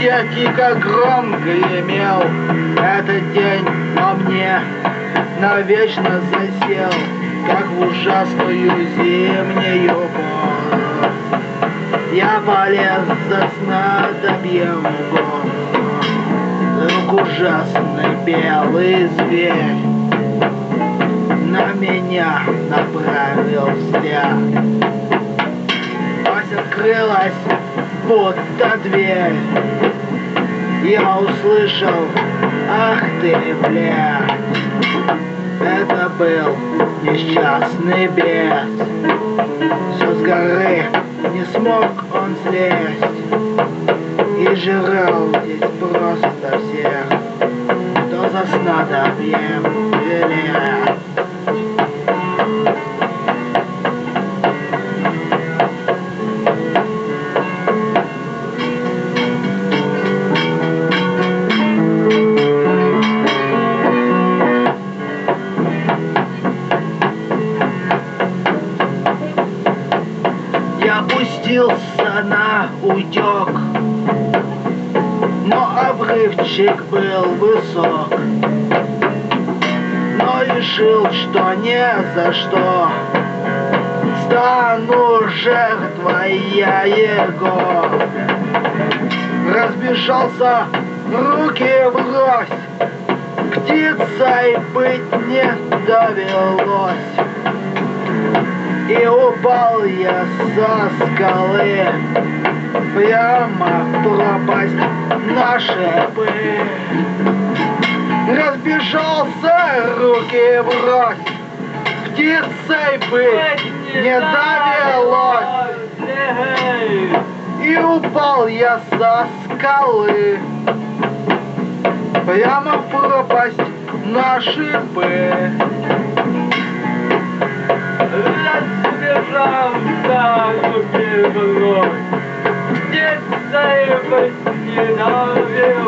яркий, как гром, гремел. Этот день во мне навечно засел, как в ужасную зимнюю пору. Я полез за снадобьем в гору. Вдруг ужасный белый зверь на меня направил взгляд. Ось открылась, будто дверь. Я услышал: ах ты, блядь. Это был несчастный бес. Все с горы не смог он слезть и жрал здесь просто всех, кто за снадобьем велел. Я пустился на утек, но обрывчик был высок, но решил, что ни за что стану жертвой я его. Разбежался, руки врозь, птицей быть не довелось. И упал я со скалы прямо в пропасть на шипы. Разбежался, руки врозь, птицей быть не довелось. И упал я со скалы прямо в пропасть на шипы. Разбежал за руки врозь, птицей быть не довелось.